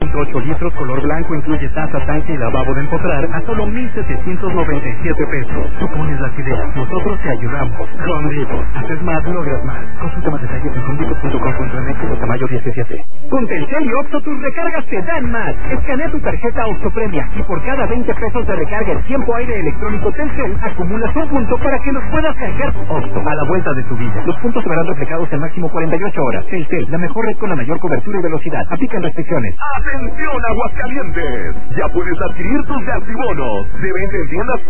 1.8 litros color blanco, incluye taza, tanque y lavabo de empotrar a solo 1,797 pesos. Tú pones las ideas, nosotros te ayudamos. Home Depot. Haces más, logras más. Consulta más detalles en homedepot.com.mx hasta mayo 17. Con Telcel y Oxxo tus recargas te dan más. Escanea tu tarjeta Oxxo Premia y por cada 20 pesos de recarga en tiempo aire electrónico Telcel acumulas un punto para que los puedas cargar. Oxxo, a la vuelta de tu vida. Los puntos se verán reflejados en máximo 48 horas. Telcel, la mejor red con la mayor cobertura y velocidad. Aplican restricciones. ¡Atención, Aguascalientes! Ya puedes adquirir tus Gastibonos. De venta en tiendas